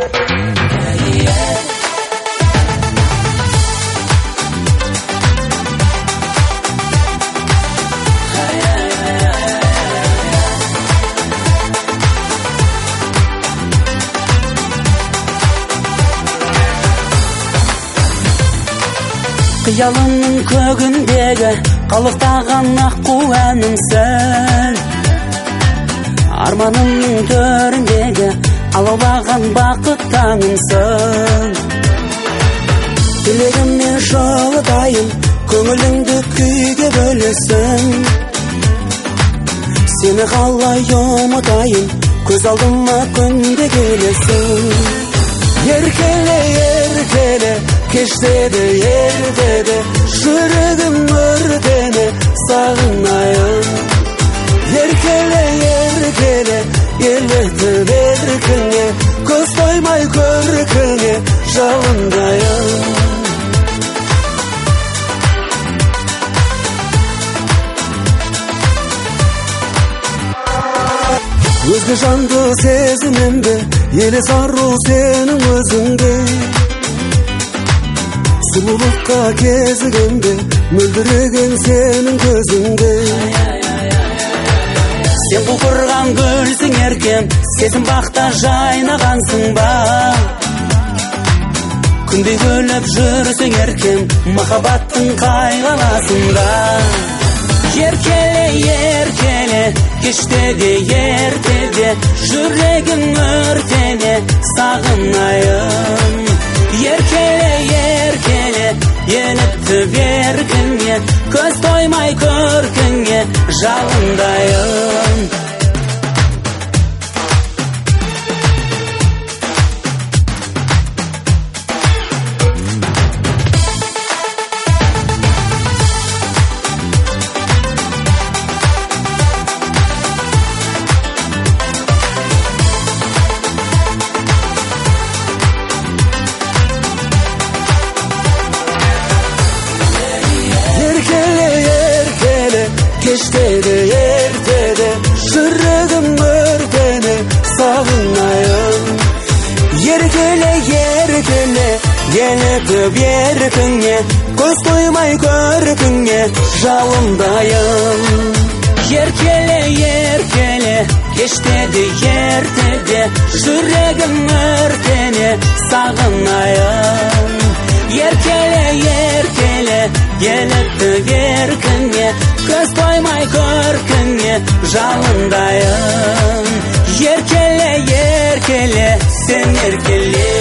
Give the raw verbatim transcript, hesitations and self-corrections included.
Қиялымның көгіндегі қалықтаған аққу әнімсің, арманымның төріндегі алаулаған бақыт таңымсың. Тілегіммен жылытайын, көңіліңді күйге бөлесің. Сені қалай ұмытайын, көз алдыма күнде келесің. Еркеле, еркеле, кештеді, ертеді, жүрегім өртене, сағынайын. Еркеле, еркеле, елітіп еркіңе, көз тоймай көркіңе, жалындайын. Өзге жанды сезімімді, елес ару сенің өзіңде. Сұлулыққа кезігімде, мөлдіреген сенің көзіңде. Сен құлпырған гүлсің еркем, сезім бақта жайнағансың ба. Күндей күліп жүрсің еркем, махаббаттың қайғыласында. Еркеле, еркеле, кештеде, ертеде, жүрегім өртене, сағынайын. Еркеле, еркеле, елітіп еркіңе, көз тоймай көркіңе, жалындайын. Кештеді, ертеді, жүрегім өртене, сағынайын. Еркеле, еркеле, елітіп еркіңе, көз тоймай көркіңе, жалындайын. Еркеле, еркеле, кештеді, ертеді, жүрегім өртене, сағынайын. Еркеле, еркеле, елітіп еркіңе, көз тоймай көркіңе, жалындайын. Еркеле, еркеле, сен еркеле.